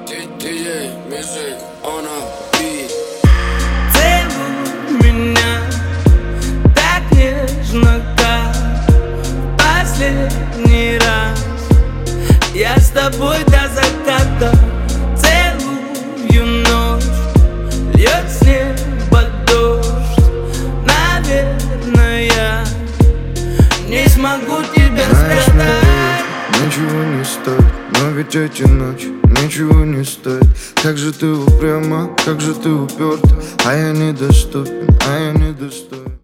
DJ Music on a beat. Целуй меня так нежно, как последний раз. Я с тобой до заката целую ночь. Льет с неба дождь. Наверное, я не смогу тебя сказать. Ничего не стоит, но ведь эти ночи ничего не стоит. Как же ты упряма, как же ты уперта, а я недоступен, а я недостоин.